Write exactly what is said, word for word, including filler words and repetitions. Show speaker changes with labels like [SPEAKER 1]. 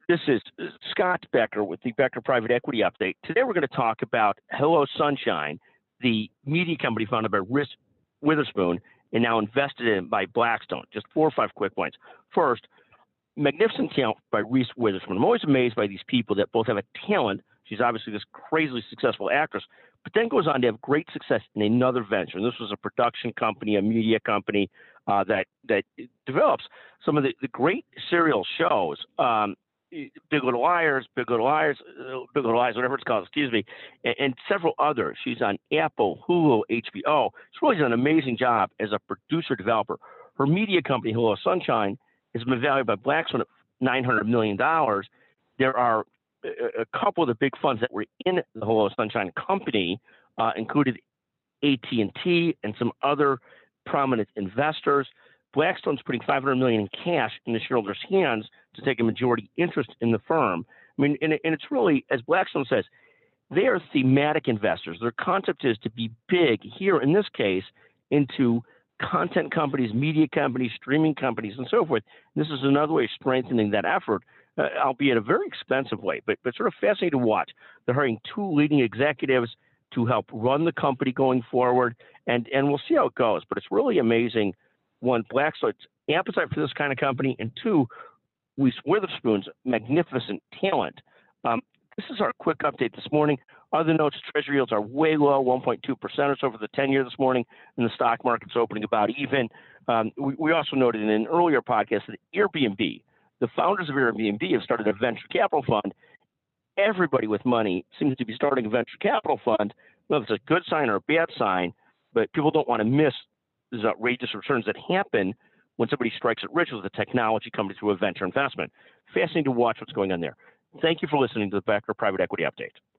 [SPEAKER 1] This is Scott Becker with the Becker Private Equity Update. Today we're going to talk about Hello Sunshine, the media company founded by Reese Witherspoon and now invested in by Blackstone. Just four or five quick points. First, magnificent talent by Reese Witherspoon. I'm always amazed by these people that both have a talent. She's obviously this crazily successful actress, but then goes on to have great success in another venture. And this was a production company, a media company uh, that that develops some of the, the great serial shows. Um, Big Little Liars, Big Little Liars, uh, Big Little Lies, whatever it's called, excuse me, and, and several others. She's on Apple, Hulu, H B O. She's really done an amazing job as a producer developer. Her media company, Hello Sunshine, has been valued by Blackstone at nine hundred million dollars. There are a, a couple of the big funds that were in the Hello Sunshine company, uh, included A T and T and some other prominent investors. Blackstone's putting five hundred million dollars in cash in the shareholders' hands to take a majority interest in the firm. I mean, and, and it's really, as Blackstone says, they are thematic investors. Their concept is to be big here, in this case, into content companies, media companies, streaming companies, and so forth. This is another way of strengthening that effort, uh, albeit a very expensive way, but, but sort of fascinating to watch. They're hiring two leading executives to help run the company going forward, and, and we'll see how it goes. But it's really amazing. One, Blackstone's appetite for this kind of company, and two, Reese Witherspoon's magnificent talent. Um, this is our quick update this morning. Other notes, Treasury yields are way low, one point two percent or so for the ten-year this morning, and the stock market's opening about even. Um, we, we also noted in an earlier podcast that Airbnb, the founders of Airbnb, have started a venture capital fund. Everybody with money seems to be starting a venture capital fund. Whether it's a good sign or a bad sign, but people don't want to miss these outrageous returns that happen when somebody strikes it rich with a technology company through a venture investment. Fascinating to watch what's going on there. Thank you for listening to the Becker Private Equity Update.